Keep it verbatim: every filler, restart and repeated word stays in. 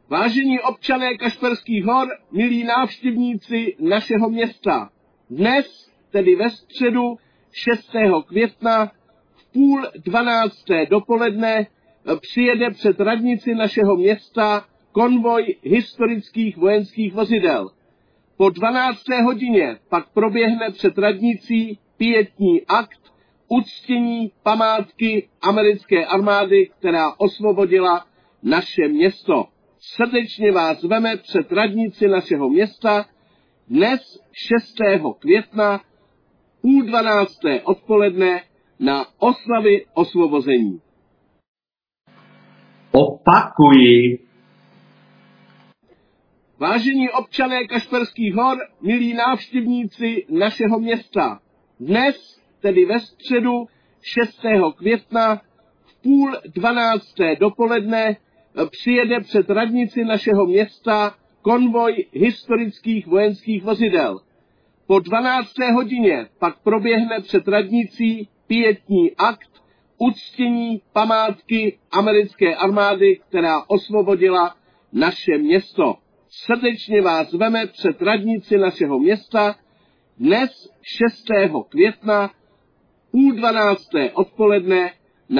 Vážení občané Kašperských hor, milí návštěvníci našeho města, dnes, tedy ve středu šestého května v půl dvanácté dopoledne přijede před radnici našeho města konvoj historických vojenských vozidel. Po dvanácté hodině pak proběhne před radnicí pietní akt uctění památky americké armády, která osvobodila naše město. Srdečně vás zveme před radnici našeho města dnes šestého května půl dvanácté odpoledne na oslavy osvobození. Opakuji. Vážení občané Kašperských hor, milí návštěvníci našeho města, dnes, tedy ve středu šestého května v půl dvanácté dopoledne přijede před radnici našeho města konvoj historických vojenských vozidel. Po dvanácté hodině pak proběhne před radnicí pietní akt uctění památky americké armády, která osvobodila naše město. Srdečně vás zveme před radnici našeho města dnes šestého května půl dvanácté odpoledne